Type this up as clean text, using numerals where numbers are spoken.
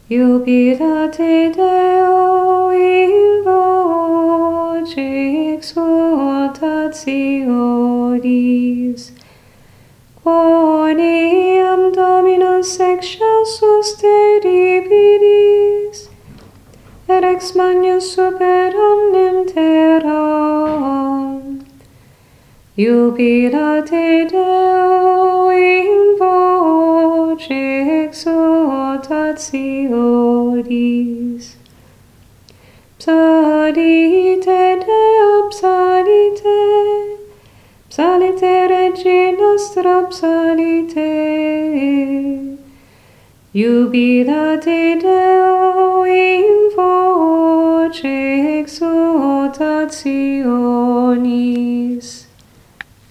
Jubilate Deo in voce exultationis, quoniam Dominus excelsus te dividis, et ex magnus super omnem terram. Jubilate Deo in voce exultationis. Psalite Deo, psalite, psalite Regina nostra, psalite. Jubilate Deo in voce exultationis.